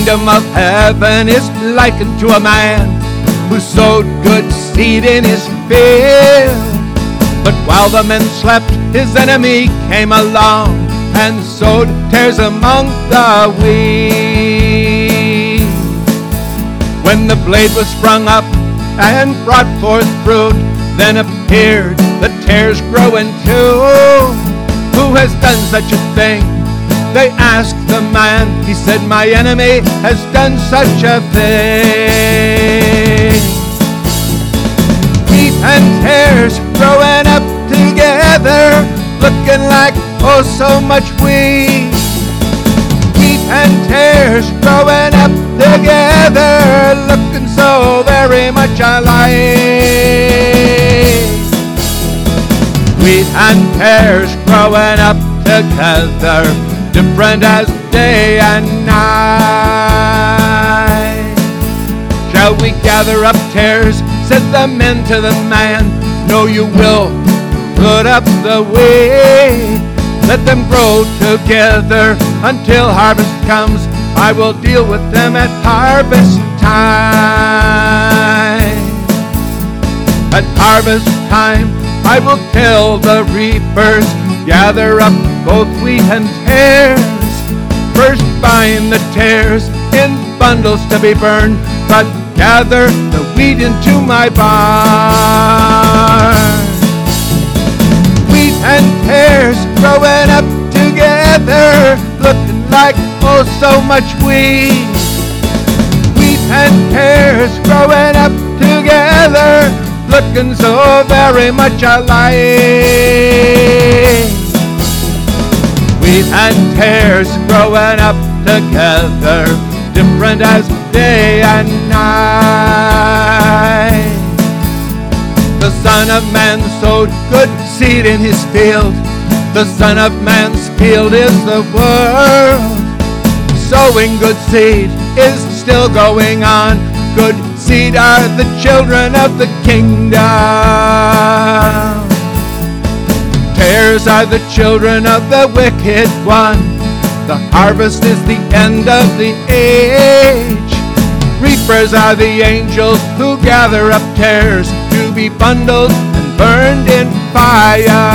kingdom of heaven is likened to a man who sowed good seed in his field. But while the men slept, his enemy came along and sowed tares among the wheat. When the blade was sprung up and brought forth fruit, then appeared the tares growing too. Who has done such a thing? They asked the man. He said, my enemy has done such a thing. Wheat and tares growing up together, looking like oh so much wheat. Wheat and tares growing up together, looking so very much alike. Wheat and tares growing up together, different as day and night. Shall we gather up tares? Said the men to the man. No, you will put up the wheat. Let them grow together until harvest comes. I will deal with them at harvest time. At harvest time, I will tell the reapers, gather up both wheat and tares. First bind the tares in bundles to be burned, but gather the wheat into my barn. Wheat and tares growing up together, looking like oh so much wheat. Wheat and tares growing up together, looking so very much alike. Wheat and tares growing up together, different as day and night. The Son of Man sowed good seed in his field. The Son of Man's field is the world. Sowing good seed is still going on. Good seed are the children of the kingdom. Tares are the children of the wicked one. The harvest is the end of the age. Reapers are the angels who gather up tares to be bundled and burned in fire.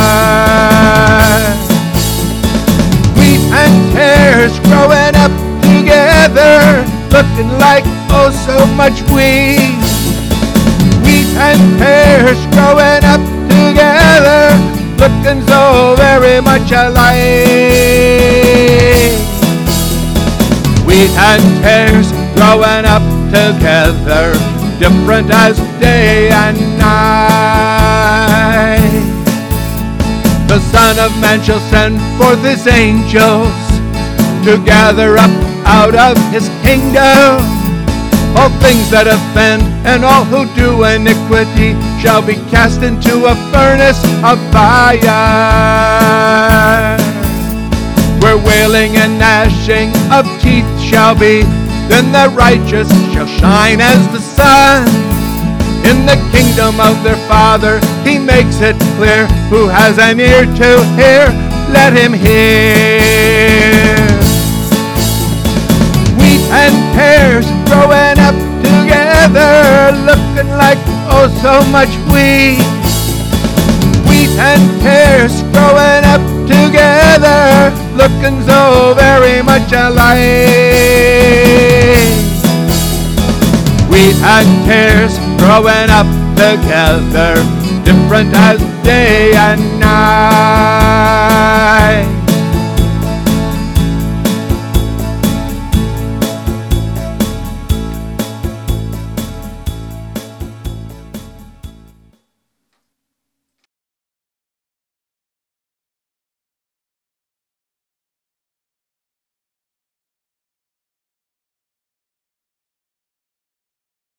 Wheat and tares growing up together, looking like oh so much wheat. Wheat and tares growing up together, looking so very much alike. Wheat and tares growing up together, different as day and night. The Son of Man shall send forth his angels to gather up out of his kingdom all things that offend, and all who do iniquity shall be cast into a furnace of fire, where wailing and gnashing of teeth shall be. Then the righteous shall shine as the sun in the kingdom of their Father. He makes it clear. Who has an ear to hear, let him hear. Wheat and tares growing up together, looking like oh so much wheat. Wheat and tares growing up together, looking so very much alike. Wheat and tares growing up together, different as day and night.